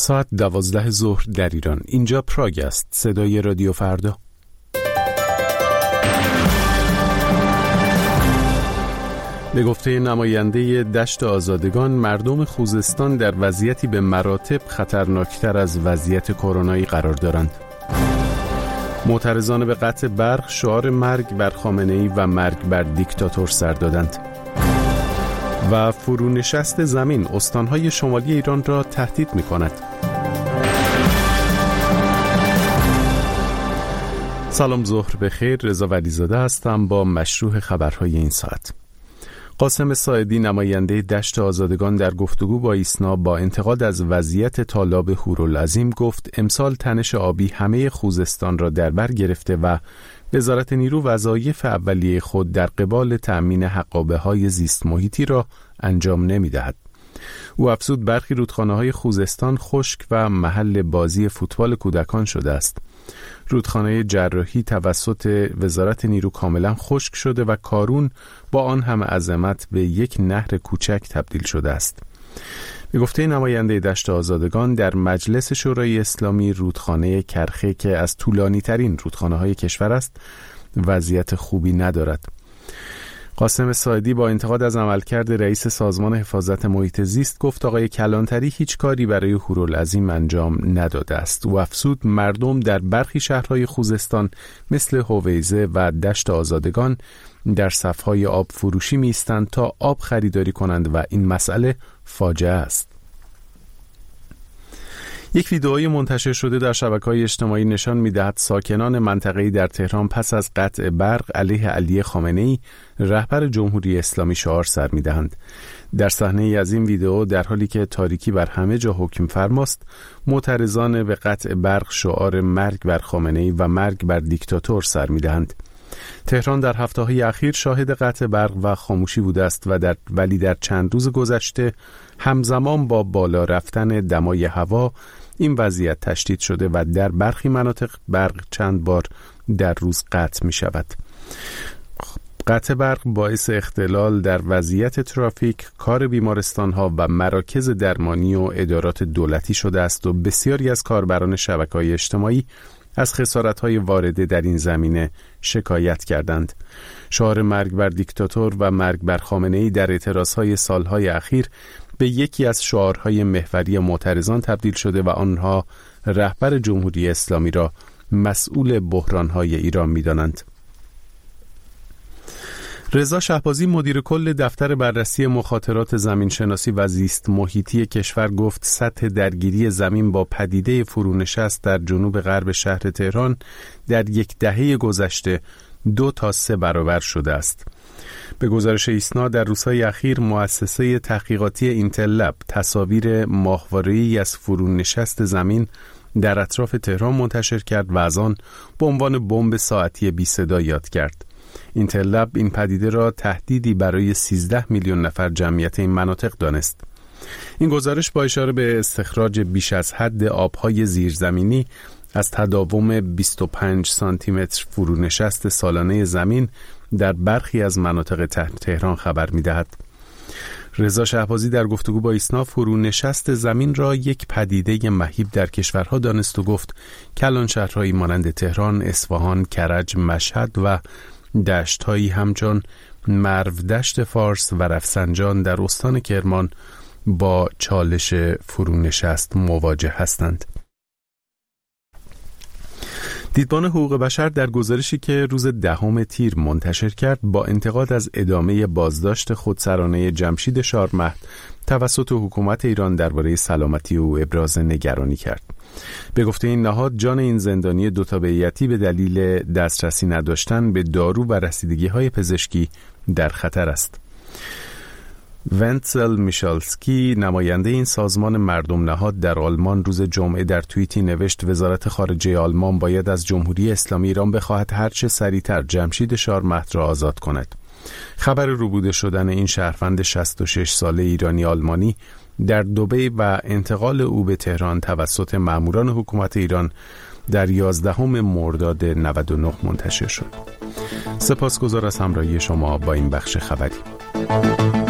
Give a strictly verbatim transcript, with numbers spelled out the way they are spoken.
ساعت دوازده ظهر در ایران. اینجا پراگ است. صدای رادیو فردا. به گفته نماینده دشت آزادگان، مردم خوزستان در وضعیتی به مراتب خطرناکتر از وضعیت کرونایی قرار دارند. معترضان به قطع برق شعار مرگ بر خامنه‌ای و مرگ بر دیکتاتور سر دادند. و فرونشست زمین استانهای شمالی ایران را تهدید می‌کند. سلام، ظهر بخیر. رضا ولیزاده هستم با مشروح خبرهای این ساعت. قاسم ساعدی، نماینده دشت آزادگان، در گفتگو با ایسنا با انتقاد از وضعیت تالاب هورالعظیم گفت امسال تنش آبی همه خوزستان را در بر گرفته و وزارت نیرو وظایف اولیه خود در قبال تأمین حقابه‌های زیست محیطی را انجام نمی‌دهد. او افزود برخی رودخانه‌های خوزستان خشک و محل بازی فوتبال کودکان شده است. رودخانه جراحی توسط وزارت نیرو کاملا خشک شده و کارون با آن همه عظمت به یک نهر کوچک تبدیل شده است. به گفته نماینده دشت آزادگان، در مجلس شورای اسلامی رودخانه کرخه که از طولانی ترین رودخانه های کشور است وضعیت خوبی ندارد. قاسم ساعدی با انتقاد از عملکرد رئیس سازمان حفاظت محیط زیست گفت آقای کلانتری هیچ کاری برای هورالعظیم انجام نداده است. و افزود مردم در برخی شهرهای خوزستان مثل هویزه و دشت آزادگان در صفهای آب فروشی می ایستند تا آب خریداری کنند و این مسئله فاجعه است. یک ویدئوی منتشر شده در شبکه‌های اجتماعی نشان می‌دهد ساکنان منطقه‌ای در تهران پس از قطع برق علیه علی خامنه‌ای رهبر جمهوری اسلامی شعار سر می‌دهند. در صحنه‌ای از این ویدئو در حالی که تاریکی بر همه جا حکم فرماست، معترضان به قطع برق شعار مرگ بر خامنه‌ای و مرگ بر دیکتاتور سر می‌دهند. تهران در هفته‌های اخیر شاهد قطع برق و خاموشی بوده است و در ولی در چند روز گذشته همزمان با بالا رفتن دمای هوا این وضعیت تشدید شده و در برخی مناطق برق چند بار در روز قطع می شود. قطع برق باعث اختلال در وضعیت ترافیک، کار بیمارستان‌ها و مراکز درمانی و ادارات دولتی شده است و بسیاری از کاربران شبکه‌های اجتماعی از خسارت‌های وارده در این زمینه شکایت کردند. شعار مرگ بر دیکتاتور و مرگ بر خامنه‌ای در اعتراضهای سالهای اخیر به یکی از شعارهای محوری معترضان تبدیل شده و آنها رهبر جمهوری اسلامی را مسئول بحران‌های ایران می‌دانند. رضا شهبازی، مدیر کل دفتر بررسی مخاطرات زمینشناسی و زیست محیطی کشور گفت سطح درگیری زمین با پدیده فرونشست در جنوب غرب شهر تهران در یک دهه گذشته دو تا سه برابر شده است. به گزارش ایسنا در روزهای اخیر مؤسسه تحقیقاتی اینتل لب تصاویر ماهواره‌ای از فرونشست زمین در اطراف تهران منتشر کرد و از آن به عنوان بمب ساعتی بی صدا یاد کرد. اینتل لب این پدیده را تهدیدی برای سیزده میلیون نفر جمعیت این مناطق دانست. این گزارش با اشاره به استخراج بیش از حد آبهای زیرزمینی از تداوم بیست و پنج سانتی متر فرونشست سالانه زمین در برخی از مناطق تهران خبر می‌دهد. رضا شهبازی در گفتگو با ایسنا فرونشست زمین را یک پدیده مهیب در کشورها دانست و گفت کلان شهرهایی مانند تهران، اصفهان، کرج، مشهد و دشت‌هایی همچون مرو دشت فارس و رفسنجان در استان کرمان با چالش فرونشست مواجه هستند. دیدبان حقوق بشر در گزارشی که روز دهم تیر منتشر کرد با انتقاد از ادامه بازداشت خودسرانه جمشید شارمهد توسط حکومت ایران درباره سلامتی او ابراز نگرانی کرد. به گفته این نهاد جان این زندانی دوتابعیتی به دلیل دسترسی نداشتن به دارو و رسیدگی‌های پزشکی در خطر است. ونتزل میشالسکی، نماینده این سازمان مردم نهاد در آلمان، روز جمعه در توییتی نوشت وزارت خارجه آلمان باید از جمهوری اسلامی ایران بخواهد هرچه سریعتر جمشید شارمهد را آزاد کند. خبر روبوده شدن این شهروند شصت و شش ساله ایرانی آلمانی در دبی و انتقال او به تهران توسط ماموران حکومت ایران در یازدهم مرداد نود و نه منتشر شد. سپاسگزار از همراهی شما با این بخش خبری.